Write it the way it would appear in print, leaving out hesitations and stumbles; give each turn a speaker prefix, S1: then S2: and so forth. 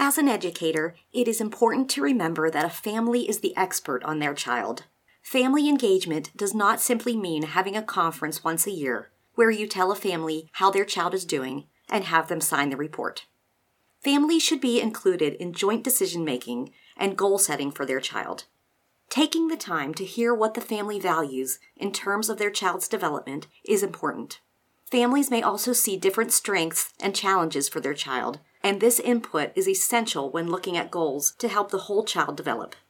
S1: As an educator, it is important to remember that a family is the expert on their child. Family engagement does not simply mean having a conference once a year where you tell a family how their child is doing and have them sign the report. Families should be included in joint decision-making and goal setting for their child. Taking the time to hear what the family values in terms of their child's development is important. Families may also see different strengths and challenges for their child, and this input is essential when looking at goals to help the whole child develop.